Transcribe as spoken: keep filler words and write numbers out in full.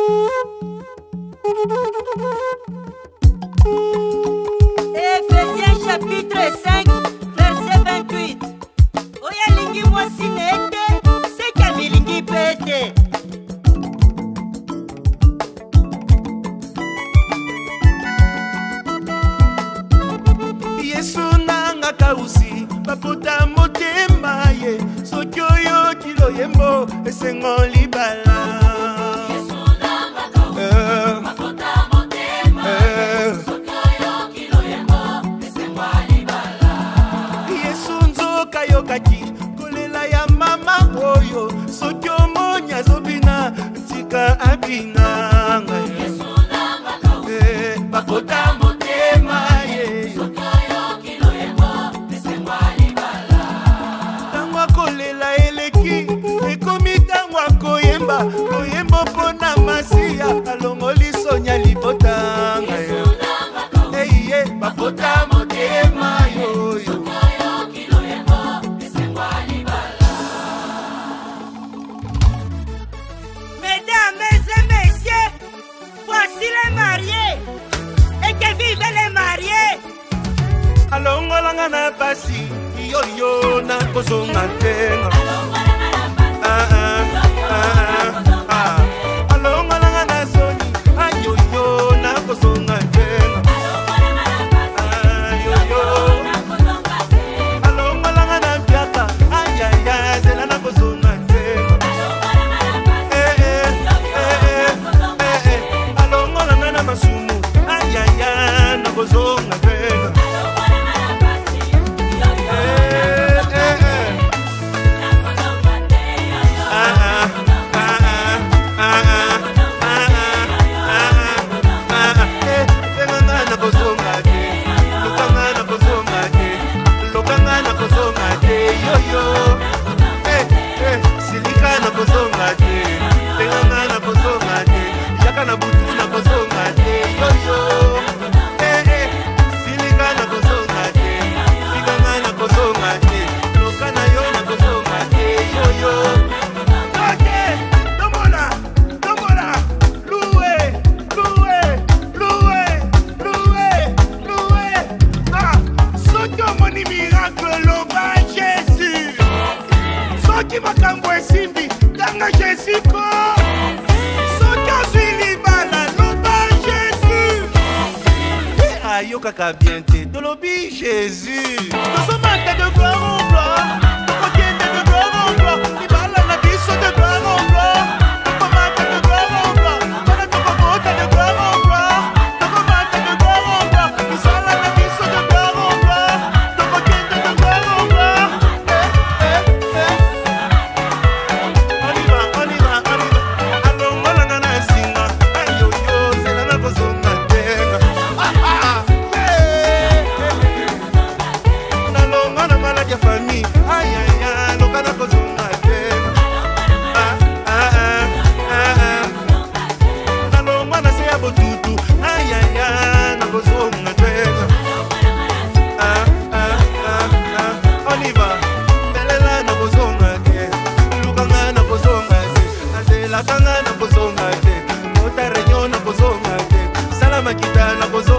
Ephésiens chapitre cinq, verset vingt-huit. Oya lingi mwasi nete, seka milingi pete. Yesu nanga kausi, papota motema ye, soki oyo kilo yembo, esengo libala. Yesu nanga kausi, papota motema ye, soki oyo kilo yembo, esengo libala. Yesu nzoka yokaki, kolela ya mama oyo, soki omonya zobina, tika abina. Yesu nanga kausi, papota motema ye, soki oyo kilo yembo, esengo libala. Tangwa kolela eleki, ekomi tangwa koyemba, koyembo pona masia, alongoli sonya libotanga. Yesu nanga kausi, Eye, papota motema yoyo. soki oyo kilo yembo, esengo libala. Mesdames et messieurs, voici les mariés et que vivent les mariés. Alongolanga na pasi, yoyo na kozonga tenga. Ah, ah, ah, ah. Alongolanga na soni, ayoyo na kozonga tenga. Ah, yoyo. Alongolanga na piaka, ayaya, zela na kozonga tenga. Eh, eh, eh, eh, eh. Alongolanga na masumu, ayaya, na kozonga tenga. Kaka bien te, tolobi Jésus. Nous sommes en de gloire en gloire. Nous sommes de gloire en gloire. Il va la biso de gloire en gloire. Nous sommes de gloire en gloire. Nous sommes de gloire en gloire. Nous sommes de gloire en gloire. Il va la biso de gloire en gloire. Nous sommes de gloire en gloire. Eh, eh, eh. On y va, on y va, on y va. Allons, on a na singa. Aïe, yo, yo, c'est la na kozonga tenga. Ah, ah. Famille, aïe aïe aïe, no kana kozonga tena. Ah ah ah ah. Nalongwa na se ya botutu, aïe aïe aïe, na kozonga tena. Ah ah ah ah. On y va. Belela na kozonga tena. Lukanga na kozonga tena. Azela kanga na kozonga tena. Mota renyo na kozonga tena. Salama kita na kozonga.